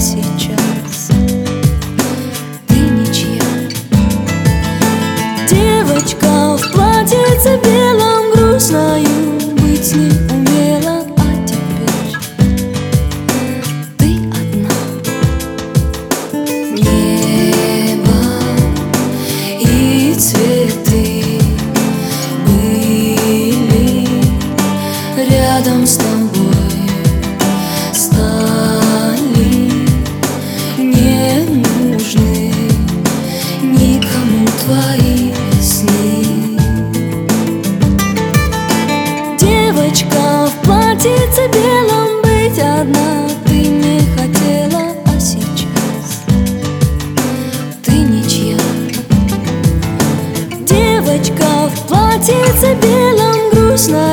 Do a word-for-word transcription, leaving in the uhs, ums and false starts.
сейчас ты ничья. Девочка в платьице белом, грустною быть не умела, а теперь ты одна. Небо и цветы были рядом с тобой, стали не нужны никому твои сны. Девочка в платьице белом, быть одна ты не хотела, а сейчас ты ничья. Девочка в платьице белом, грустная